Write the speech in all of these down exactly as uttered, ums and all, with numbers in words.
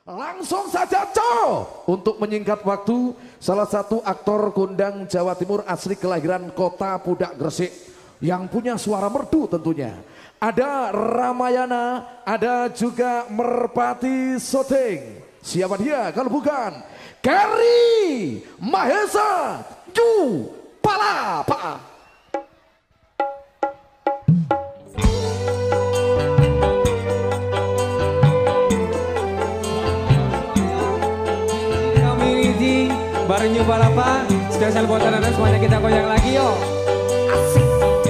Langsung saja Co untuk menyingkat waktu, salah satu aktor kondang Jawa Timur asli kelahiran kota Pudak Gresik yang punya suara merdu tentunya. Ada Ramayana, ada juga Merpati Soteng. Siapa dia kalau bukan Kerry Mahesa Ju Palapa. Bareng New Palapa, spesial buat anak-anak semuanya, kita goyang lagi yuk. Asik.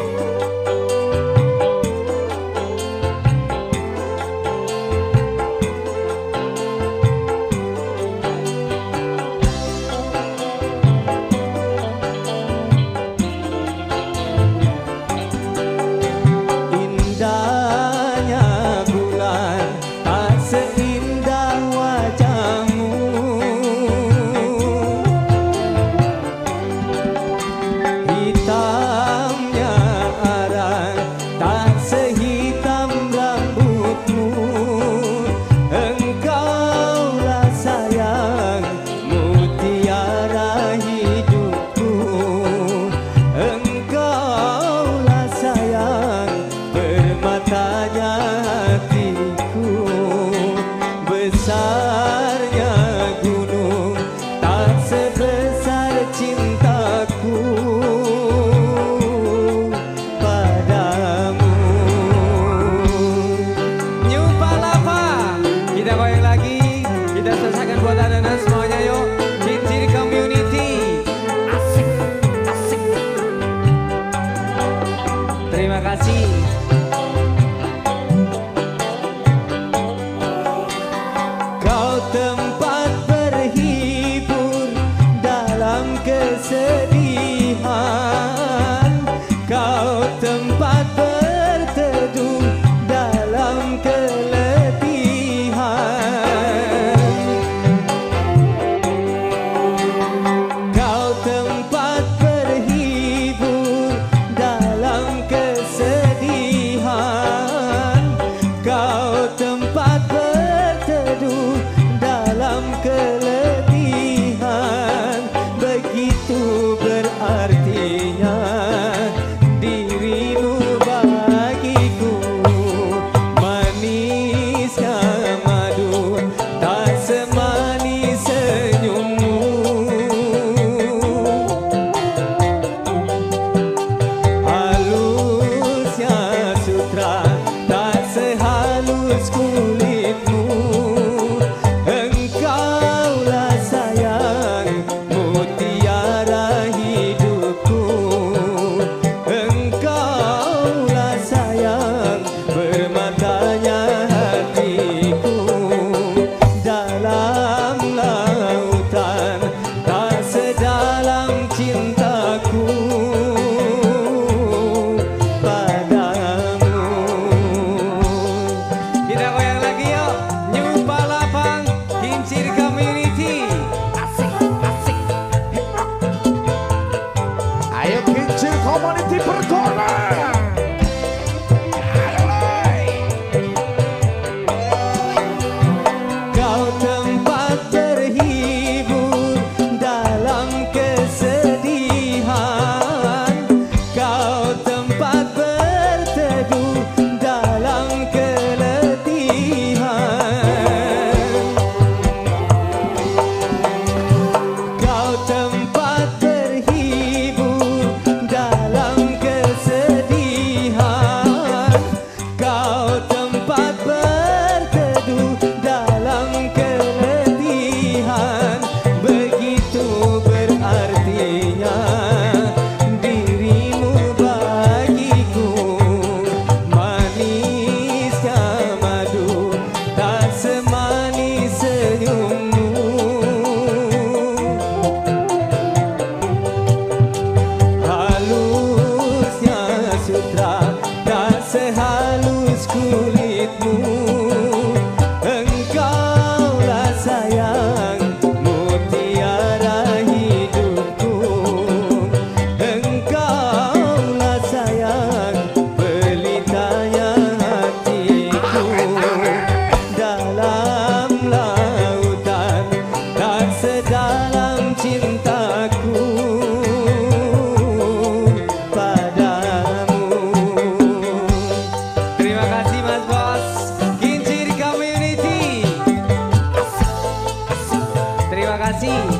Indahnya bulan tak seindah wajahmu. Hitamnya arang tak sehitam rambutmu. Engkaulah sayang mutiara hidupku. Engkaulah sayang permatanya hatiku. Besarnya gunung tak sebesar cintaku padamu. New Palapa, kita goyang lagi, kita selesaikan buat anak-anak semuanya yuk. Cincin Community, asik, asik. Terima kasih. Kau tempat berhibur dalam kesedihan. Kau tempat berteduh dalam keletihan. Kau tempat berhibur dalam kesedihan. Kau tempat berteduh dalam keletihan. Begitu berartinya dirimu bagiku. Manisnya madu tak semanis senyummu. Halusnya sutra tak sehalus kulitmu. Engkau kasih.